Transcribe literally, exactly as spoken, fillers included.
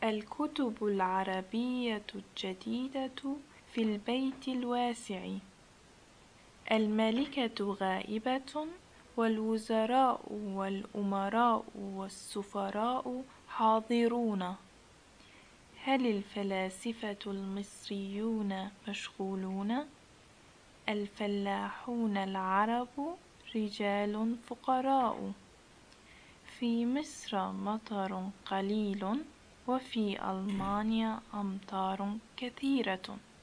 الكتب العربية الجديدة في البيت الواسع. الملكة غائبة والوزراء والأمراء والسفراء حاضرون. هل الفلاسفة المصريون مشغولون؟ الفلاحون العرب رجال فقراء. في مصر مطر قليل وفي ألمانيا أمطار كثيرة.